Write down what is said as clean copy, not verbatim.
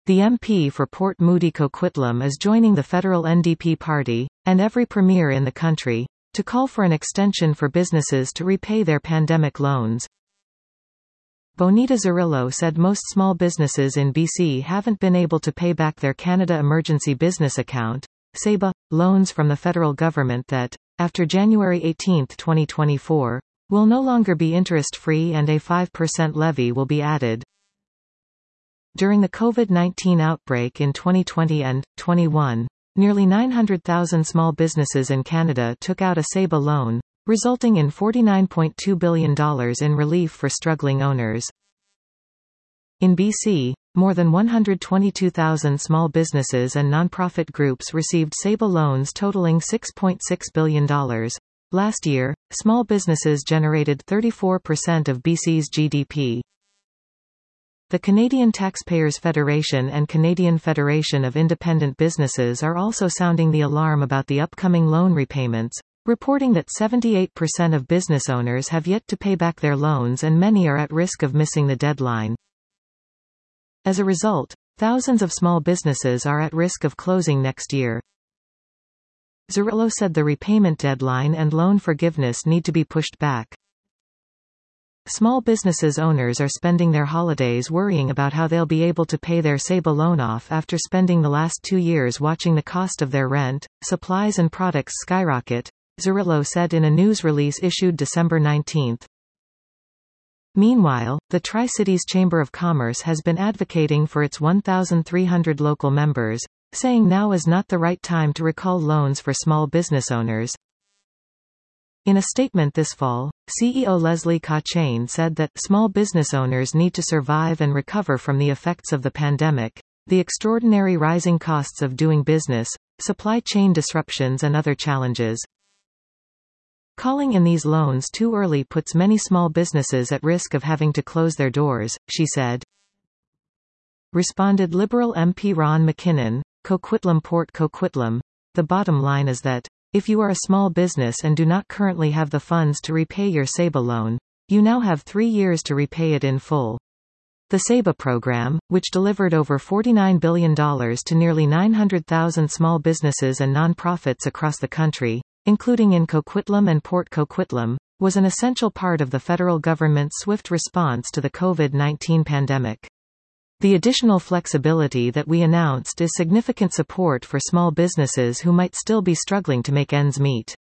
The MP for Port Moody Coquitlam is joining the federal NDP party, and every premier in the country, to call for an extension for businesses to repay their pandemic loans. Bonita Zarrillo said most small businesses in BC haven't been able to pay back their Canada Emergency Business Account, CEBA, loans from the federal government that, after January 18, 2024, will no longer be interest-free and a 5% levy will be added. During the COVID-19 outbreak in 2020 and 21, nearly 900,000 small businesses in Canada took out a CEBA loan, resulting in $49.2 billion in relief for struggling owners. In BC, more than 122,000 small businesses and nonprofit groups received CEBA loans totaling $6.6 billion. Last year, small businesses generated 34% of BC's GDP. The Canadian Taxpayers Federation and Canadian Federation of Independent Businesses are also sounding the alarm about the upcoming loan repayments, reporting that 78% of business owners have yet to pay back their loans and many are at risk of missing the deadline. As a result, thousands of small businesses are at risk of closing next year. Zarrillo said the repayment deadline and loan forgiveness need to be pushed back. Small businesses owners are spending their holidays worrying about how they'll be able to pay their CEBA loan off after spending the last 2 years watching the cost of their rent, supplies and products skyrocket, Zarrillo said in a news release issued December 19. Meanwhile, the Tri-Cities Chamber of Commerce has been advocating for its 1,300 local members, saying now is not the right time to recall loans for small business owners. In a statement this fall, CEO Leslie Kachane said that small business owners need to survive and recover from the effects of the pandemic, the extraordinary rising costs of doing business, supply chain disruptions and other challenges. Calling in these loans too early puts many small businesses at risk of having to close their doors, she said. Responded Liberal MP Ron McKinnon, Coquitlam Port Coquitlam. The bottom line is that, if you are a small business and do not currently have the funds to repay your CEBA loan, you now have 3 years to repay it in full. The CEBA program, which delivered over $49 billion to nearly 900,000 small businesses and nonprofits across the country, including in Coquitlam and Port Coquitlam, was an essential part of the federal government's swift response to the COVID-19 pandemic. The additional flexibility that we announced is significant support for small businesses who might still be struggling to make ends meet.